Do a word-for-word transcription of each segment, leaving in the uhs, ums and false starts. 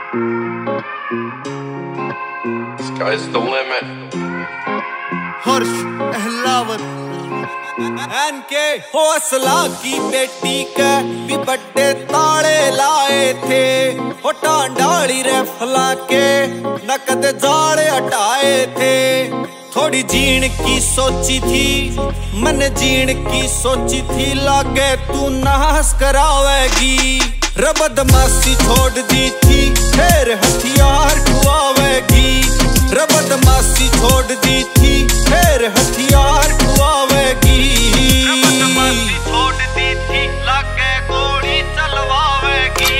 Sky's the limit. Harsh Ahlawat एनके हौसला की बेटी के भी बड़े ताले लाए थे। हो टांडाली रेफला के नकद जाले हटाए थे। थोड़ी जीण की सोची थी मन जीण की सोची थी, लागे तू नाश करावेगी। रबदमाशी छोड़ दी थी फिर हथियार खुआवेगी। रबदमाशी छोड़ दी थी फिर हथियार खुआवेगी। रबदमाशी छोड़ दी थी लागे गोली चलवावेगी।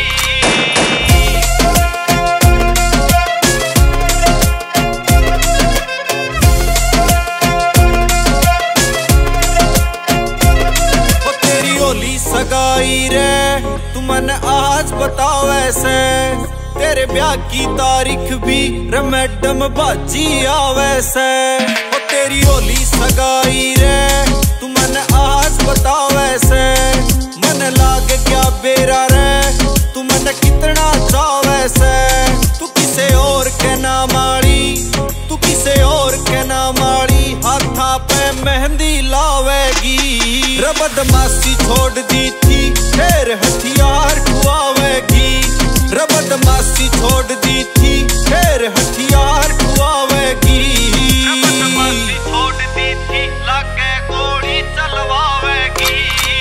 वो तेरी होली सगाई रे तू मन आज बताओ ऐसे। तेरे ब्याह की तारीख भी रे मैडम बाजी आवे से। ओ तेरी होली सगाई रे तू मन आज बताओ ऐसे। मन लागे क्या बेरा रे तू मन कितना चावे से। तू किसे और के ना माड़ी तू किसे और के ना माड़ी, हाथा पे मेहंदी लावेगी। रबदमाशी छोड़ दी थी फिर हथियार खुआवेगी। रबदमाशी छोड़ दी थी फिर हथियार खुआवेगी। रबदमाशी छोड़ दी थी लागे गोली चलवावेगी।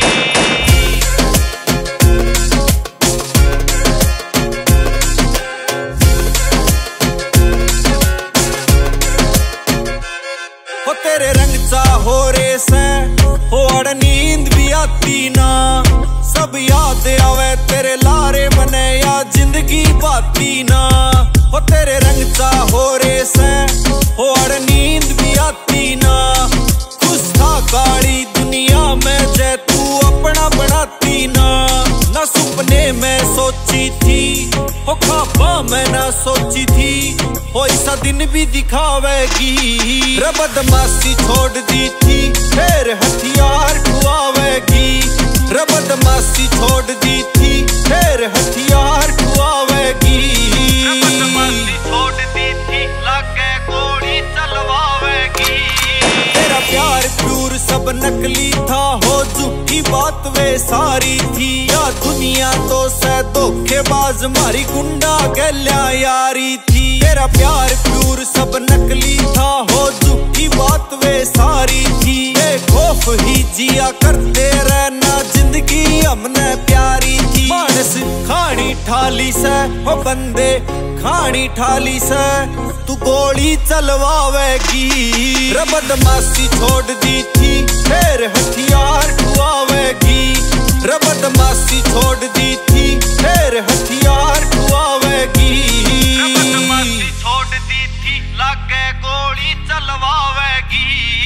हो तेरे रंग चाहो रे से हो अड़ नींद भी आती ना। सब याद आवे तेरे लारे मने या जिंदगी बाती ना। हो तेरे रंग चाहो रे से हो अड़ नींद भी आती ना। खुश था काली दुनिया में जै तू अपना बनाती ना। ना सुपने में सोची थी हो ख्वाबा में ना सोची थी, हो ऐसा दिन भी दिखावेगी। रबदमाशी छोड़ दी थी फिर हथियार खुआवेगी। रबदमाशी छोड़ दी थी फिर हथियार खुआवेगी। रबदमाशी छोड़ दी थी लागे गोली चलवावेगी। तेरा प्यार प्यूर सब नकली था हो झूठी बात वे सारी थी। या दुनिया तो से धोखेबाज मारी गुंडा गल्या यारी थी। तेरा प्यार प्यूर सब नकली था हो झूठी बात वे सारी थी। बेखौफ ही जिया करते रहना जिंदगी हमने प्यारी थी। मानस खानी ठाली से हो बंदे खानी ठाली से तू गोली चलवावेगी। रबदमाशी छोड़ दी थी फिर हथियार खुआवेगी। रबदमाशी छोड़ दी थी फिर हथियार खुआवेगी। रबदमाशी छोड़ दी थी लागे गोली चलवावेगी।